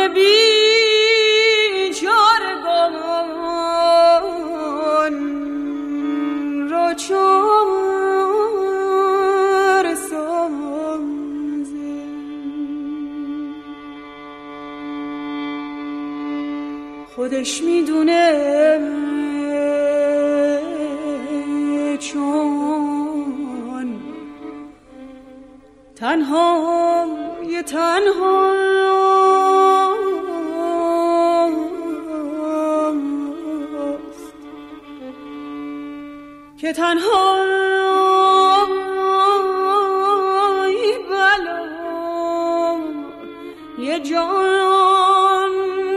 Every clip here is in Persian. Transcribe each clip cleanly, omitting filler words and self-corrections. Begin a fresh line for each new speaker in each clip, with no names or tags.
بیچارگان را چار سازه خودش میدونه چون تنها یه تنها که تنها ای بلا یه جان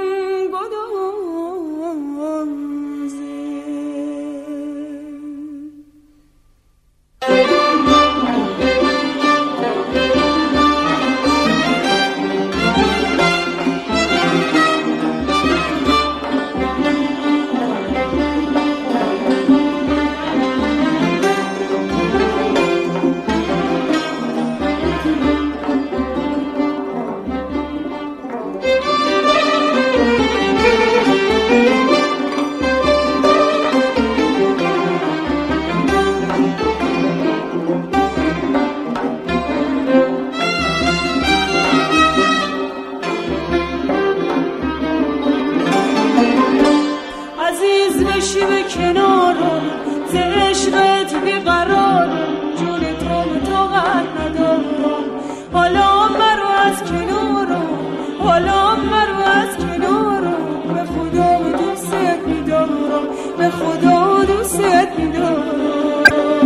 به خدا دوست می‌دارم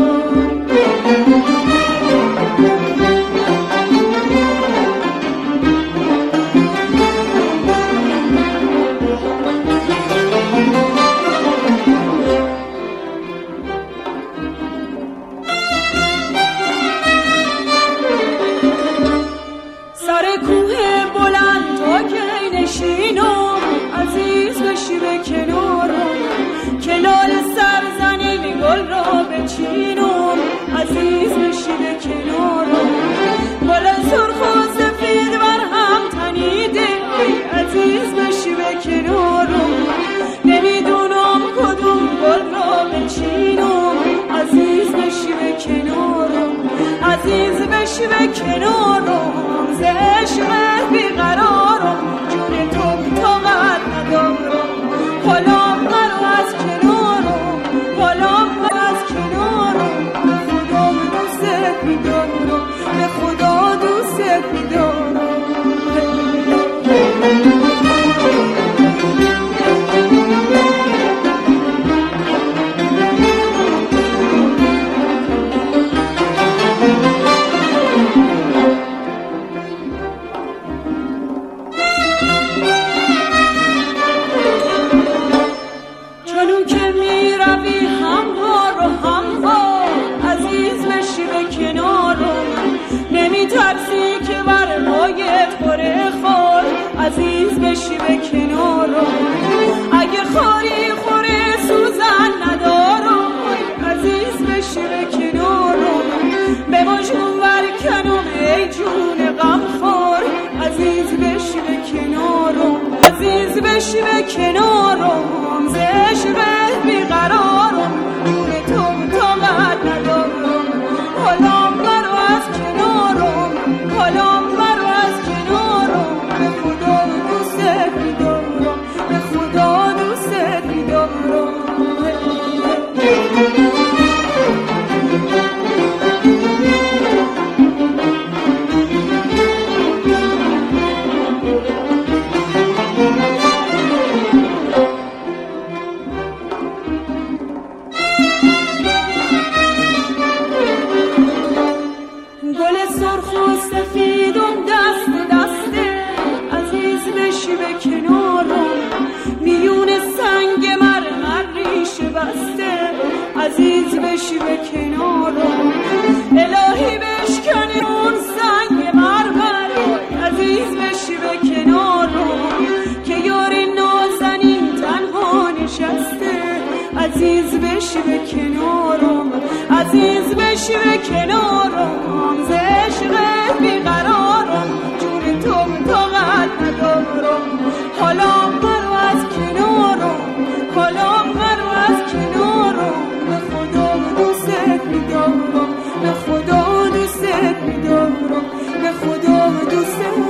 سر کوه بلند تا که نشینم عزیز بشی به کنارم کلال سرزنه گل را بچینم عزیز بشی به کنارم گل سرخ و سفید بر هم تنیده عزیز بشی به کنارم نمیدونم کدوم گل را بچینم عزیز بشی به کنارم عزیز بشی به کنارم ز عشقت بیقرارم جون تو طاقت ندارم حالا مرو از کنارم حالا مرو از کنارم به خدا دوستت می‌دارم به خدا دوستت می‌دارم عزیز بشی به کنارم اگه خاری خوره سوزن ندارم عزیز بشی به کنارم به مجموع برکنم ای جون غمخوار عزیز بشی به کنارم عزیز بشی به کنارم ز عشقت بیقرارم جون تو طاقت ندارم حالا مرو از کنارم حالا مرو از کنارم به خدا دوستت می‌دارم به خدا دوستت می‌دارم گل سرخ و سفیدم دست دسته عزیز بشی به کنارم میون سنگ مرمر ریشه بسته عزیز بشی به کنارم الهی بشکنی اون سنگ مرمر عزیز بشی به کنارم که یاری نازنین تنها نشسته عزیز بشی به کنارم عزیز بشی به کنارم ز عشقت بیقرارم جون تو طاقت ندارم دوست